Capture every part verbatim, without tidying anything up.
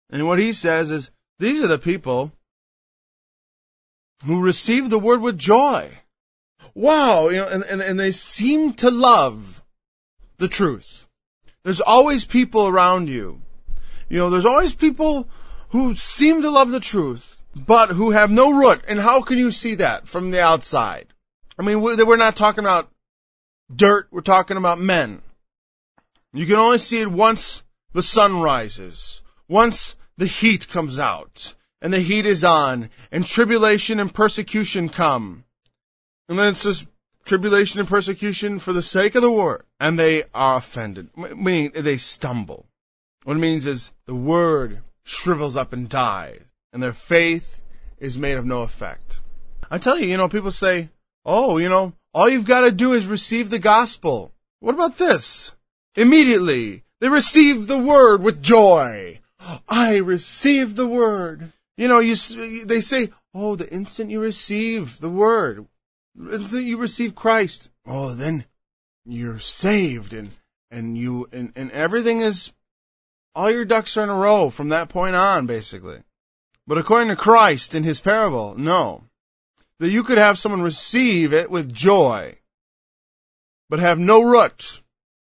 And what he says is, these are the people who receive the word with joy. Wow, you know, and, and, and they seem to love the truth. There's always people around you. You know, there's always people who seem to love the truth, but who have no root. And how can you see that from the outside? I mean, we're not talking about dirt. We're talking about men. You can only see it once the sun rises, once the heat comes out, and the heat is on, and tribulation and persecution come. And then it says tribulation and persecution for the sake of the word, and they are offended, meaning they stumble. What it means is the word shrivels up and dies, and their faith is made of no effect. I tell you, you know, people say, oh, you know, all you've got to do is receive the gospel. What about this? Immediately, they receive the word with joy. I receive the word. You know, you, they say, oh, the instant you receive the word, the instant you receive Christ, oh, then you're saved, and, and you, and, and everything is, all your ducks are in a row from that point on, basically. But according to Christ in his parable, no. That you could have someone receive it with joy, but have no root.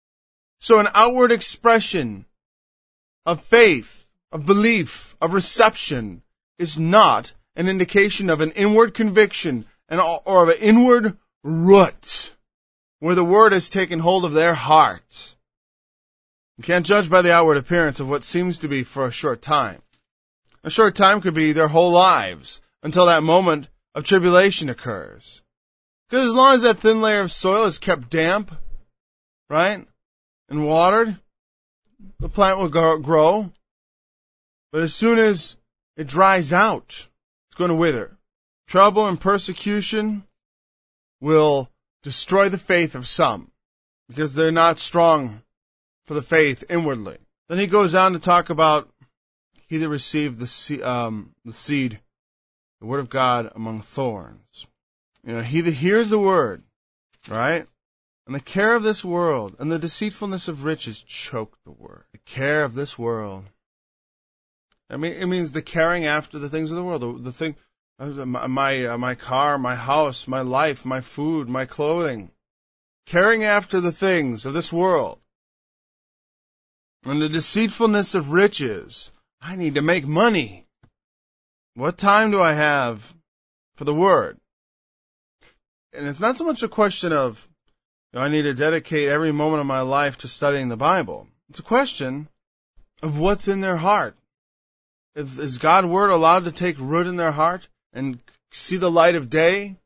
So an outward expression of faith, of belief, of reception is not an indication of an inward conviction and or of an inward root where the word has taken hold of their heart. You can't judge by the outward appearance of what seems to be for a short time. A short time could be their whole lives until that moment of tribulation occurs. Because as long as that thin layer of soil is kept damp, right, and watered, the plant will grow. But as soon as it dries out, it's going to wither. Trouble and persecution will destroy the faith of some because they're not strong for the faith inwardly. Then he goes on to talk about he that received the, se- um, the seed, the word of God among thorns. You know, he that hears the word, right? And the care of this world and the deceitfulness of riches choke the word. The care of this world. I mean, it means the caring after the things of the world. The, the thing, my my, uh, my car, my house, my life, my food, my clothing. Caring after the things of this world. And the deceitfulness of riches. I need to make money. What time do I have for the word? And it's not so much a question of, you know, I need to dedicate every moment of my life to studying the Bible. It's a question of what's in their heart. If, is God's word allowed to take root in their heart and see the light of day?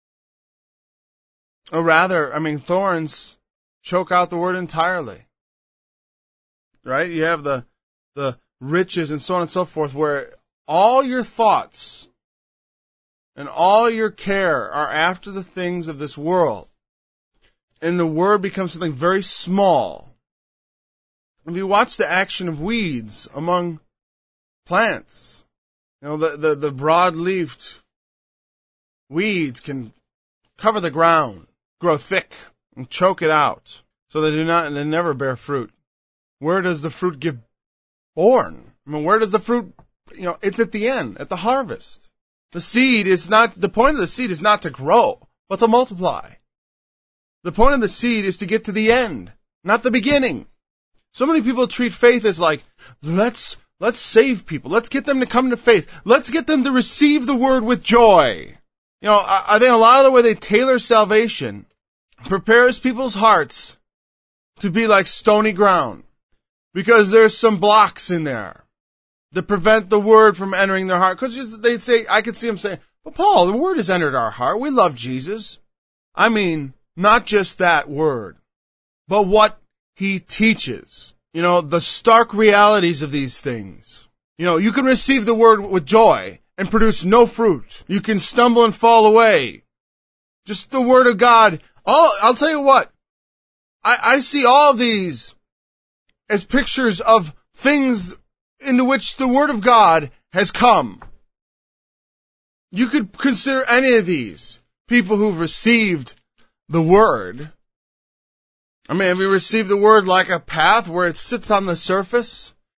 Or rather, I mean, thorns choke out the word entirely. Right? You have the, the riches and so on and so forth where all your thoughts and all your care are after the things of this world. And the word becomes something very small. If you watch the action of weeds among plants, you know, the, the, the broad-leafed weeds can cover the ground, grow thick, and choke it out, so they do not, and they never bear fruit. Where does the fruit give born? I mean, where does the fruit, you know, it's at the end, at the harvest. The seed is not, the point of the seed is not to grow, but to multiply. The point of the seed is to get to the end, not the beginning. So many people treat faith as like, let's, let's save people. Let's get them to come to faith. Let's get them to receive the word with joy. You know, I, I think a lot of the way they tailor salvation prepares people's hearts to be like stony ground. Because there's some blocks in there that prevent the word from entering their heart. Because they say, I could see them saying, well, Paul, the word has entered our heart. We love Jesus. I mean, not just that word, but what he teaches. You know, the stark realities of these things. You know, you can receive the word with joy and produce no fruit. You can stumble and fall away. Just the word of God. All, I'll tell you what, I, I see all of these as pictures of things into which the word of God has come. You could consider any of these people who've received the word. I mean, have you received the word like a path where it sits on the surface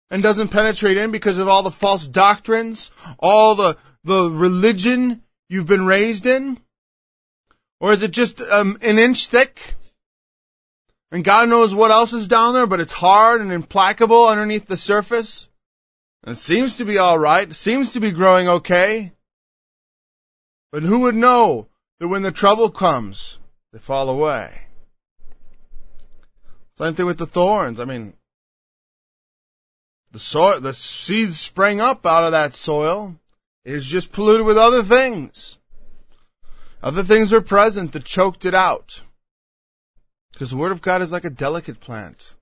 and doesn't penetrate in because of all the false doctrines, all the, the religion you've been raised in? Or is it just um, an inch thick? And God knows what else is down there, but it's hard and implacable underneath the surface? And it seems to be all right. It seems to be growing okay. But who would know that when the trouble comes, they fall away? Same thing with the thorns. I mean, the soil, the seeds sprang up out of that soil. It's just polluted with other things. Other things were present that choked it out. Because the Word of God is like a delicate plant.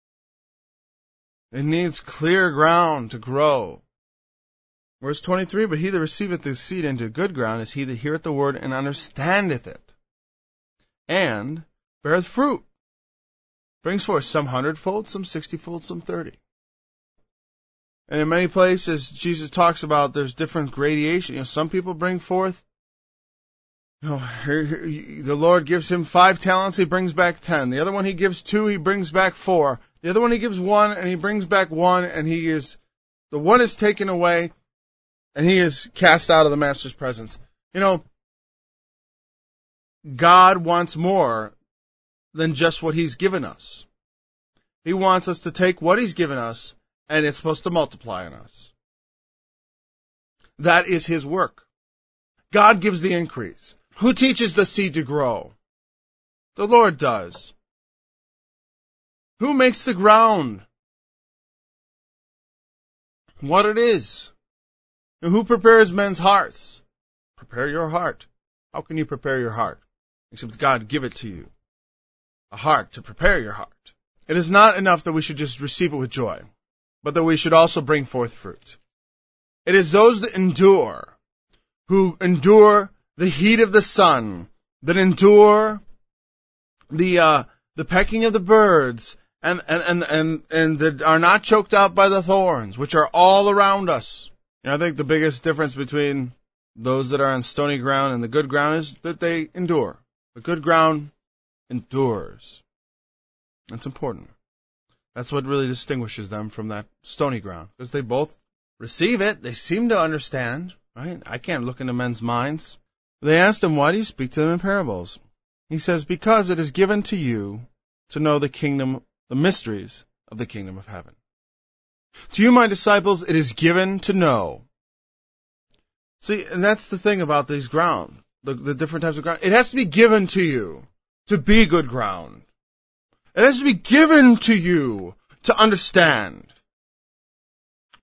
It needs clear ground to grow. Verse twenty-three, but he that receiveth the seed into good ground is he that heareth the word and understandeth it, and beareth fruit. Brings forth some hundredfold, some sixtyfold, some thirty. And in many places, Jesus talks about there's different gradation. You know, some people bring forth, you know, the Lord gives him five talents, he brings back ten. The other one he gives two, he brings back four. The other one he gives one, and he brings back one, and he is, the one is taken away, and he is cast out of the Master's presence. You know, God wants more than just what he's given us. He wants us to take what he's given us, and it's supposed to multiply in us. That is his work. God gives the increase. Who teaches the seed to grow? The Lord does. Who makes the ground what it is? And who prepares men's hearts? Prepare your heart. How can you prepare your heart? Except God give it to you. A heart to prepare your heart. It is not enough that we should just receive it with joy, but that we should also bring forth fruit. It is those that endure, who endure the heat of the sun, that endure the uh, the pecking of the birds, and and, and, and, and that are not choked out by the thorns, which are all around us. You know, I think the biggest difference between those that are on stony ground and the good ground is that they endure. The good ground endures. That's important. That's what really distinguishes them from that stony ground, because they both receive it. They seem to understand, right? I can't look into men's minds. They asked him, why do you speak to them in parables? He says, because it is given to you to know the kingdom, the mysteries of the kingdom of heaven. To you, my disciples, it is given to know. See, and that's the thing about these ground, the, the different types of ground. It has to be given to you to be good ground. It has to be given to you to understand.